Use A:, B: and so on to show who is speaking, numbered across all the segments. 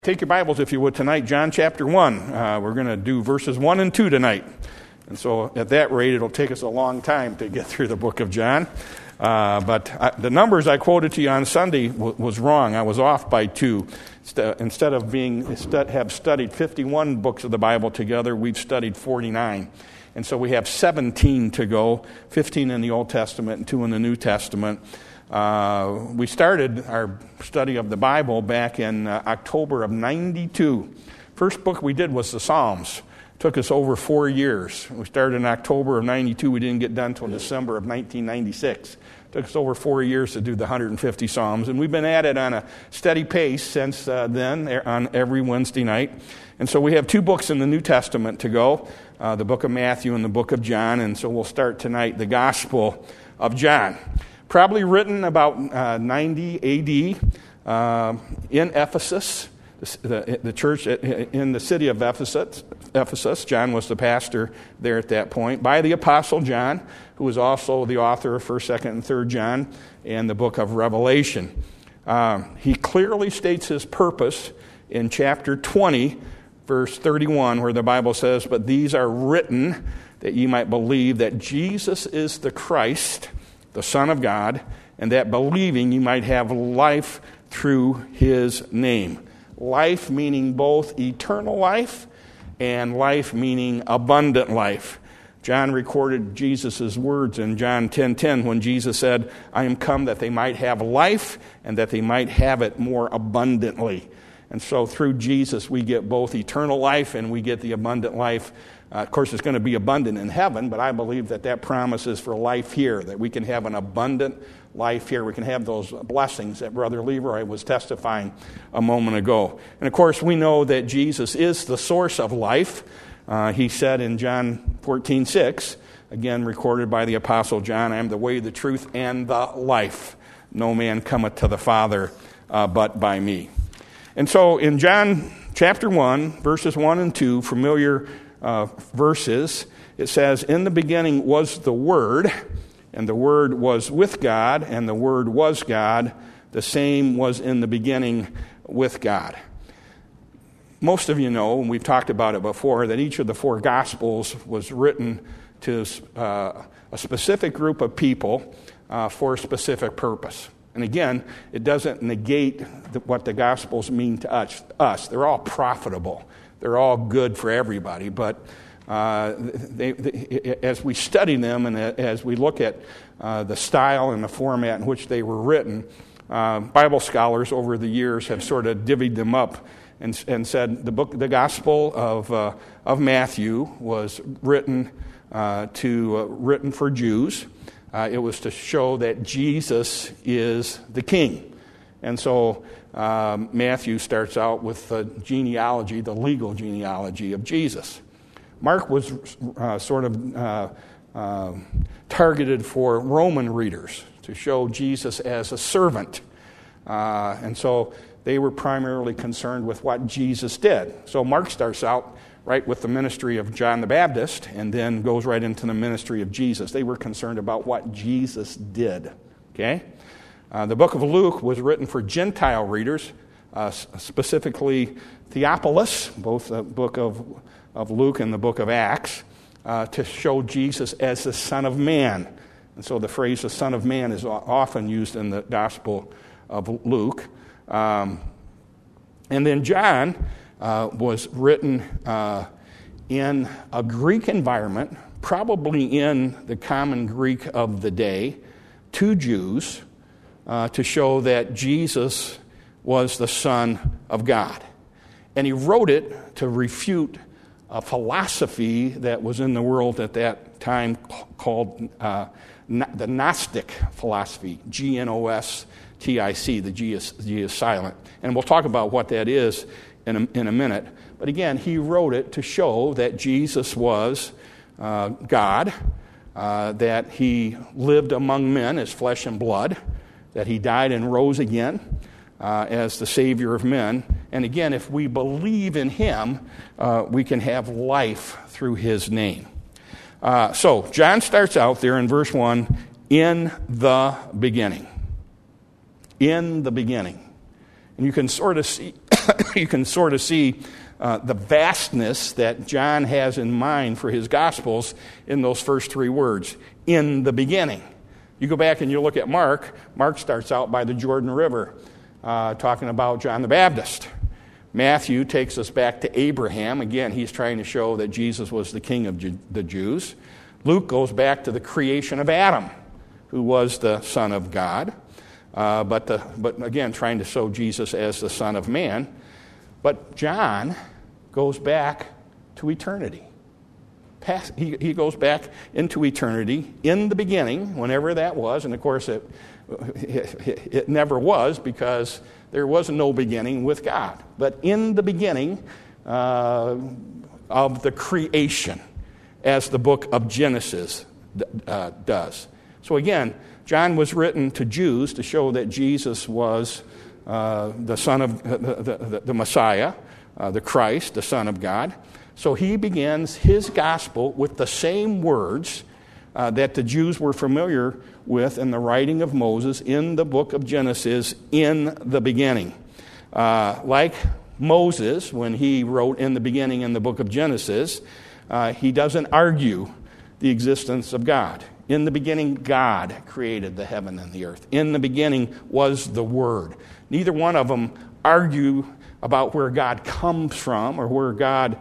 A: Take your Bibles, if you would, tonight, John chapter 1. We're going to do verses 1 and 2 tonight. And so at that rate, it'll take us a long time to get through the book of John. But the numbers I quoted to you on Sunday was wrong. I was off by 2. Instead of have studied 51 books of the Bible together, we've studied 49. And so we have 17 to go, 15 in the Old Testament and 2 in the New Testament. We started our study of the Bible back in October of 92. First book we did was the Psalms. Took us over 4 years. We started in October of 92. We didn't get done until December of 1996. Took us over 4 years to do the 150 Psalms. And we've been at it on a steady pace since then on every Wednesday night. And so we have 2 books in the New Testament to go, the book of Matthew and the book of John. And so we'll start tonight, the Gospel of John. Probably written about 90 A.D. In Ephesus, the church in the city of Ephesus. John was the pastor there at that point, by the Apostle John, who was also the author of 1st, 2nd, and 3rd John and the book of Revelation. He clearly states his purpose in chapter 20, verse 31, where the Bible says, "But these are written that ye might believe that Jesus is the Christ, the Son of God, and that believing you might have life through his name." Life meaning both eternal life and life meaning abundant life. John recorded Jesus' words in John 10:10 when Jesus said, "I am come that they might have life and that they might have it more abundantly." And so through Jesus we get both eternal life and we get the abundant life. Of course, it's going to be abundant in heaven, but I believe that promise is for life here, that we can have an abundant life here. We can have those blessings that Brother Leroy was testifying a moment ago. And of course, we know that Jesus is the source of life. He said in John 14:6, again recorded by the Apostle John, "I am the way, the truth, and the life. No man cometh to the Father but by me." And so in John chapter 1, verses 1 and 2, familiar verses, it says, "In the beginning was the Word, and the Word was with God, and the Word was God. The same was in the beginning with God." Most of you know, and we've talked about it before, that each of the 4 Gospels was written to a specific group of people for a specific purpose. And again, it doesn't negate what the Gospels mean to us. They're all profitable. They're all good for everybody. But as we study them and as we look at the style and the format in which they were written, Bible scholars over the years have sort of divvied them up and said the Gospel of Matthew was written for Jews. It was to show that Jesus is the King. And so Matthew starts out with the genealogy, the legal genealogy of Jesus. Mark was targeted for Roman readers to show Jesus as a servant. And so they were primarily concerned with what Jesus did. So Mark starts out right with the ministry of John the Baptist and then goes right into the ministry of Jesus. They were concerned about what Jesus did. Okay? The book of Luke was written for Gentile readers, specifically Theophilus, both the book of Luke and the book of Acts, to show Jesus as the Son of Man. And so the phrase the Son of Man is often used in the Gospel of Luke. And then John was written in a Greek environment, probably in the common Greek of the day, to Jews, to show that Jesus was the Son of God. And he wrote it to refute a philosophy that was in the world at that time called the Gnostic philosophy, Gnostic, the G is silent. And we'll talk about what that is in a minute. But again, he wrote it to show that Jesus was God, that he lived among men as flesh and blood, that he died and rose again as the Savior of men. And again, if we believe in him, we can have life through his name. So John starts out there in verse 1, "In the beginning." In the beginning. And you can sort of see you can sort of see the vastness that John has in mind for his Gospels in those first three words, in the beginning. You go back and you look at Mark. Mark starts out by the Jordan River, talking about John the Baptist. Matthew takes us back to Abraham. Again, he's trying to show that Jesus was the king of the Jews. Luke goes back to the creation of Adam, who was the Son of God. But again, trying to show Jesus as the Son of Man. But John goes back to eternity. He goes back into eternity, in the beginning, whenever that was. And of course, it never was, because there was no beginning with God. But in the beginning of the creation, as the book of Genesis does. So again, John was written to Jews to show that Jesus was the Son of the Messiah, the Christ, the Son of God. So he begins his gospel with the same words that the Jews were familiar with in the writing of Moses in the book of Genesis, in the beginning. Like Moses, when he wrote in the beginning in the book of Genesis, he doesn't argue the existence of God. In the beginning, God created the heaven and the earth. In the beginning was the Word. Neither one of them argue about where God comes from or where God,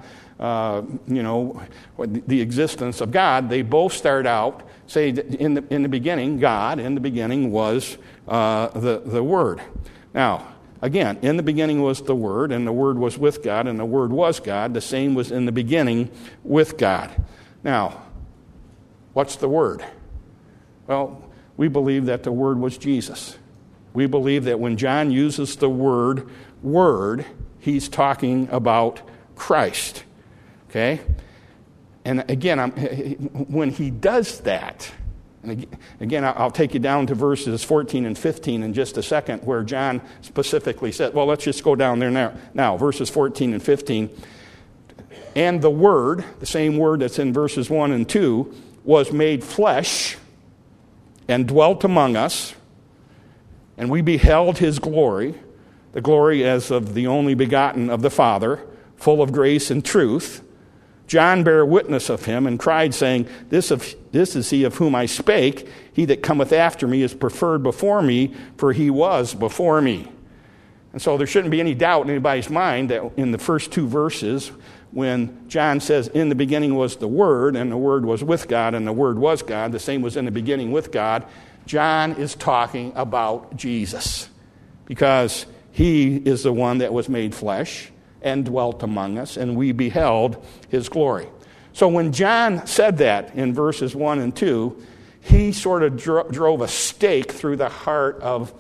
A: the existence of God. They both start out, say, that in the beginning, God, in the beginning was the Word. Now, again, in the beginning was the Word, and the Word was with God, and the Word was God. The same was in the beginning with God. Now, what's the Word? Well, we believe that the Word was Jesus. We believe that when John uses the word, he's talking about Christ. Okay? And again, when he does that, and again, I'll take you down to verses 14 and 15 in just a second, where John specifically said, well, let's just go down there now, verses 14 and 15. And the Word, the same word that's in verses 1 and 2, was made flesh and dwelt among us, and we beheld his glory, the glory as of the only begotten of the Father, full of grace and truth. John bare witness of him and cried, saying, This is he of whom I spake. He that cometh after me is preferred before me, for he was before me. And so there shouldn't be any doubt in anybody's mind that in the first two verses, when John says, in the beginning was the Word, and the Word was with God, and the Word was God, the same was in the beginning with God, John is talking about Jesus, because he is the one that was made flesh and dwelt among us, and we beheld his glory. So when John said that in verses 1 and 2, he sort of drove a stake through the heart of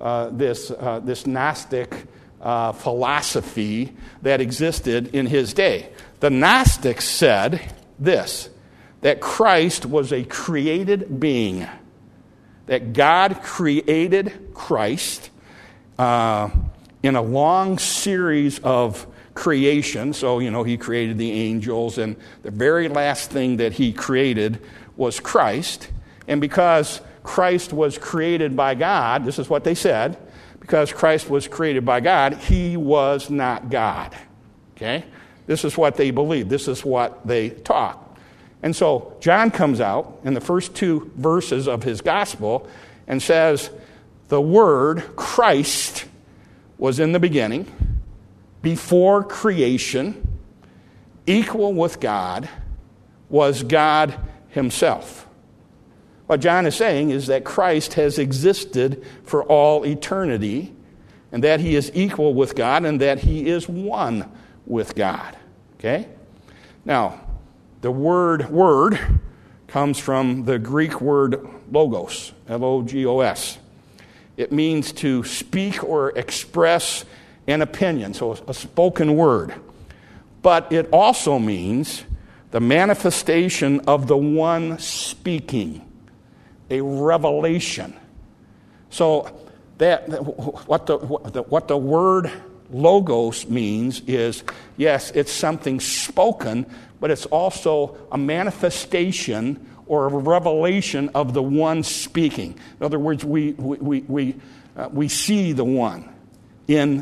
A: this Gnostic philosophy that existed in his day. The Gnostics said this, that Christ was a created being, that God created Christ in a long series of creation. So, he created the angels, and the very last thing that he created was Christ. And because Christ was created by God, this is what they said, because Christ was created by God, he was not God. Okay? This is what they believed. This is what they taught. And so John comes out in the first two verses of his gospel and says, the Word, Christ, was in the beginning, before creation, equal with God, was God himself. What John is saying is that Christ has existed for all eternity, and that he is equal with God, and that he is one with God. Okay? Now, the word comes from the Greek word logos, L-O-G-O-S. It means to speak or express an opinion, so a spoken word. But it also means the manifestation of the one speaking, a revelation. So that what the word logos means is, yes, it's something spoken, but it's also a manifestation or a revelation of the one speaking. In other words, we see the one in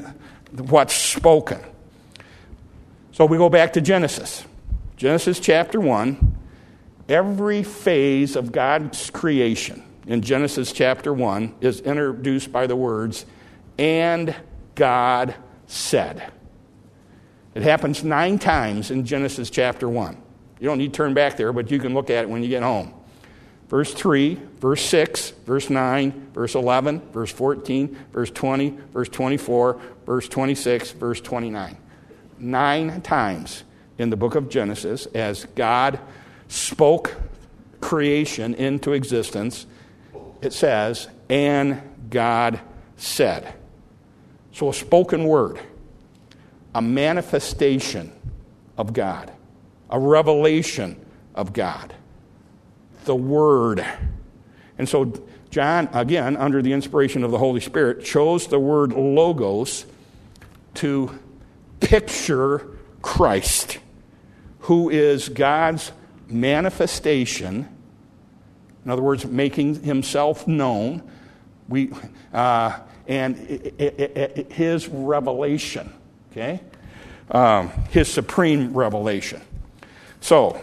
A: what's spoken. So we go back to Genesis. Genesis chapter 1. Every phase of God's creation in Genesis chapter 1 is introduced by the words, "and God said." It happens 9 times in Genesis chapter 1. You don't need to turn back there, but you can look at it when you get home. Verse 3, verse 6, verse 9, verse 11, verse 14, verse 20, verse 24, verse 26, verse 29. 9 times in the book of Genesis as God spoke creation into existence, it says, "and God said." So a spoken word, a manifestation of God, a revelation of God, the Word. And so John, again, under the inspiration of the Holy Spirit, chose the word logos to picture Christ, who is God's manifestation, in other words, making himself known, and his revelation, okay? His supreme revelation. So,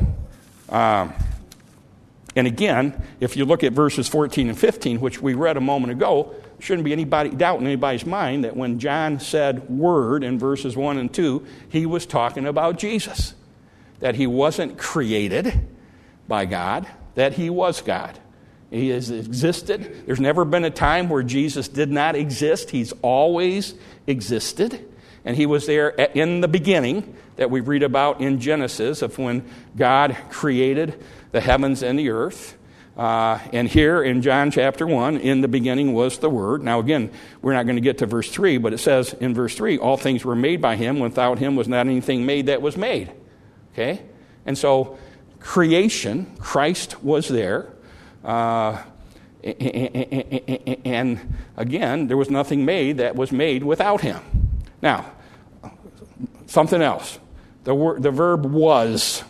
A: and again, if you look at verses 14 and 15, which we read a moment ago, there shouldn't be any doubt in anybody's mind that when John said word in verses 1 and 2, he was talking about Jesus. That he wasn't created by God, that he was God. He has existed. There's never been a time where Jesus did not exist. He's always existed. And he was there in the beginning that we read about in Genesis of when God created the heavens and the earth. And here in John chapter 1, in the beginning was the Word. Now again, we're not going to get to verse 3, but it says in verse 3, all things were made by him. Without him was not anything made that was made. Okay? And so creation, Christ was there. And again, there was nothing made that was made without him. Now, something else. The verb was,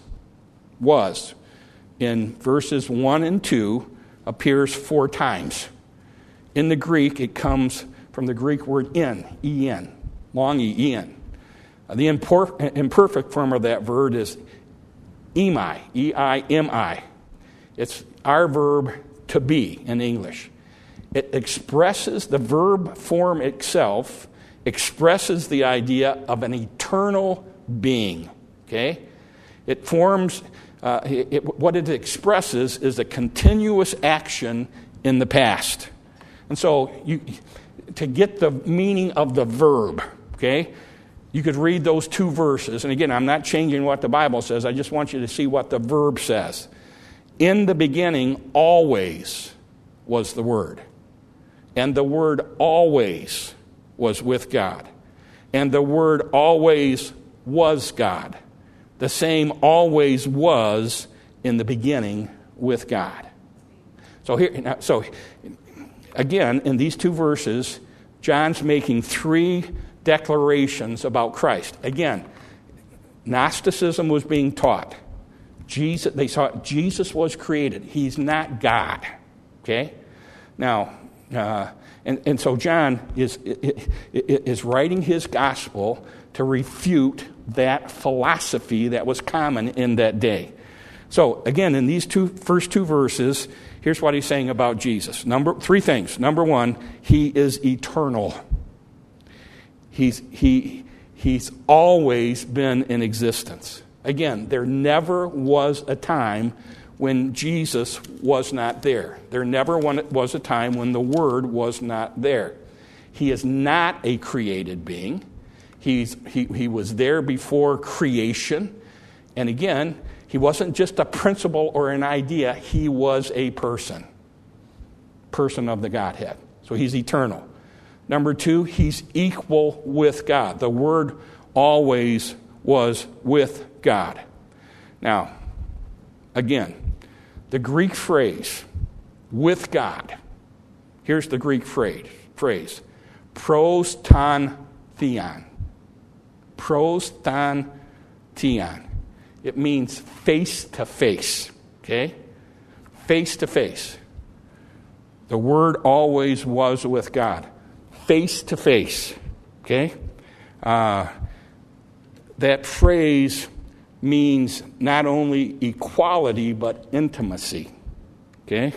A: in verses 1 and 2, appears 4 times. In the Greek, it comes from the Greek word en, long en. The imperfect form of that verb is emi, E-I-M-I. It's our verb to be in English. It expresses, the verb form itself expresses the idea of an eternal being. Okay? It forms, what it expresses is a continuous action in the past. And so to get the meaning of the verb, okay, you could read those 2 verses. And again, I'm not changing what the Bible says. I just want you to see what the verb says. In the beginning, always was the Word. And the Word always was with God. And the Word always was God. The same always was in the beginning with God. So again, in these 2 verses, John's making 3 declarations about Christ. Again, Gnosticism was being taught. They thought Jesus was created. He's not God. Okay? Now, and so John is writing his gospel to refute that philosophy that was common in that day. So, again, in these first 2 verses, here's what he's saying about Jesus. 3 things. Number 1, he is eternal. He's always been in existence. Again, there never was a time when Jesus was not there. There never was a time when the Word was not there. He is not a created being. He was there before creation. And again, he wasn't just a principle or an idea. He was a person of the Godhead. So he's eternal. Number 2, he's equal with God. The Word always was with God. Now, again, the Greek phrase, with God. Here's the Greek phrase, pros ton theon. Pros ton theon. It means face to face. Okay? Face to face. The Word always was with God. Face to face. Okay? That phrase means not only equality, but intimacy. Okay?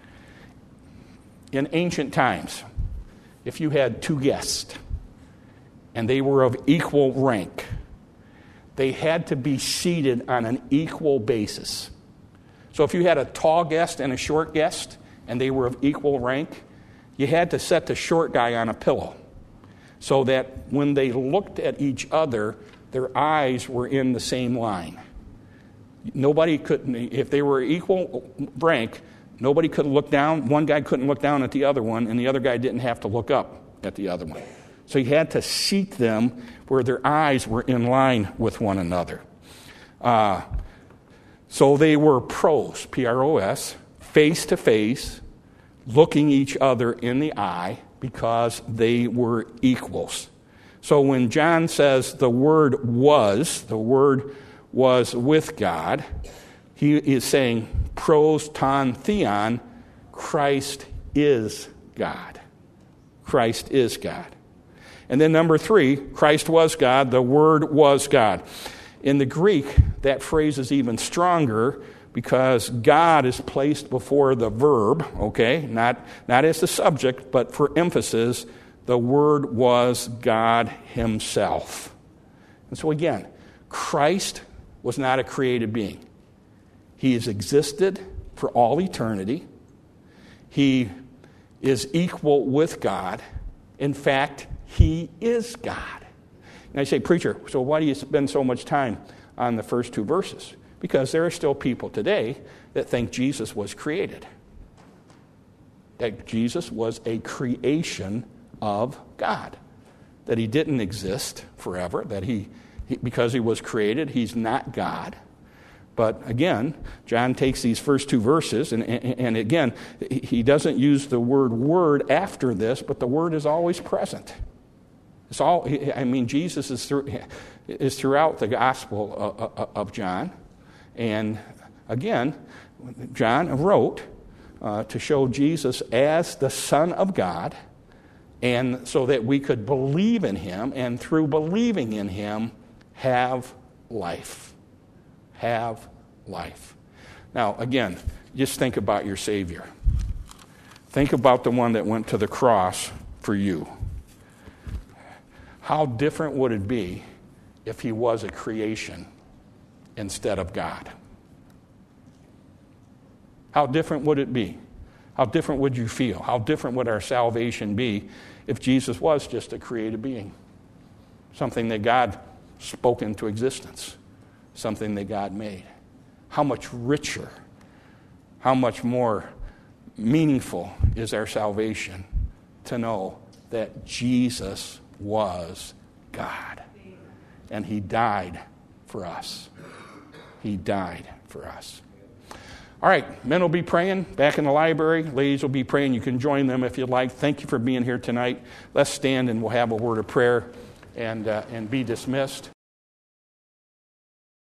A: In ancient times, if you had two guests, and they were of equal rank, they had to be seated on an equal basis. So if you had a tall guest and a short guest, and they were of equal rank, you had to set the short guy on a pillow so that when they looked at each other, their eyes were in the same line. Nobody could, if they were equal rank, nobody could look down. One guy couldn't look down at the other one, and the other guy didn't have to look up at the other one. So you had to seat them where their eyes were in line with one another. So they were pros, P-R-O-S, face to face, looking each other in the eye because they were equals. So when John says the Word was with God, he is saying pros ton theon, Christ is God. Christ is God. And then number 3, Christ was God, the Word was God. In the Greek, that phrase is even stronger because God is placed before the verb, okay? Not as the subject, but for emphasis, the Word was God Himself. And so again, Christ was not a created being. He has existed for all eternity. He is equal with God. In fact, He is God. And I say, preacher, so why do you spend so much time on the first 2 verses? Because there are still people today that think Jesus was created. That Jesus was a creation of God. That He didn't exist forever. That he because He was created, He's not God. But again, John takes these first 2 verses, and again, he doesn't use the word after this, but the Word is always present. It's all. I mean, Jesus is throughout the Gospel of John, and again, John wrote to show Jesus as the Son of God, and so that we could believe in Him, and through believing in Him, have life. Have life. Now, again, just think about your Savior. Think about the one that went to the cross for you. How different would it be if He was a creation instead of God? How different would it be? How different would you feel? How different would our salvation be if Jesus was just a created being? Something that God spoke into existence. Something that God made. How much richer, how much more meaningful is our salvation to know that Jesus was God. And He died for us. He died for us. All right, men will be praying back in the library. Ladies will be praying. You can join them if you'd like. Thank you for being here tonight. Let's stand and we'll have a word of prayer and be dismissed.